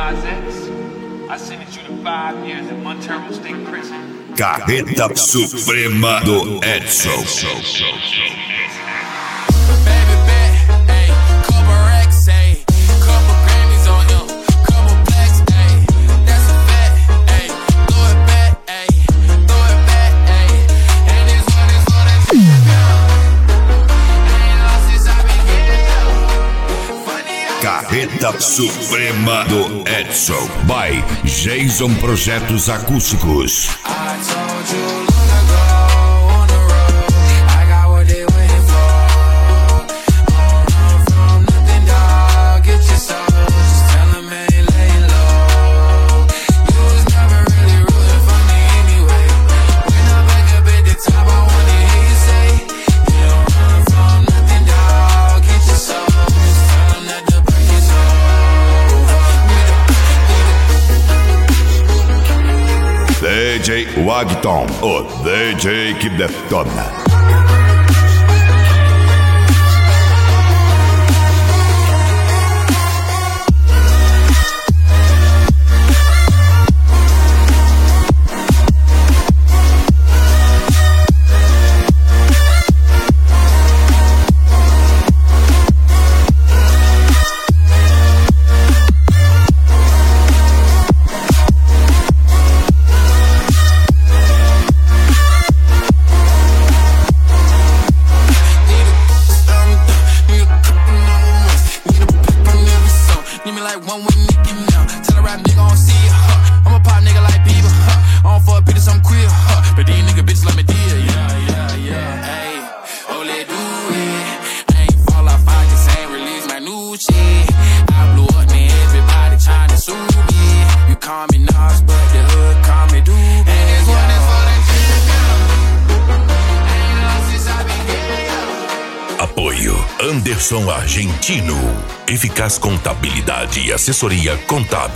Nas I sentenced you to 5 years in Montero State Prison. Carreta Suprema do Edson. Carreta Suprema do Edson by Jason Projetos Acústicos. DJ Wagton, o DJ que detona. Apoio Anderson Argentino. Eficaz Contabilidade e Assessoria Contábil.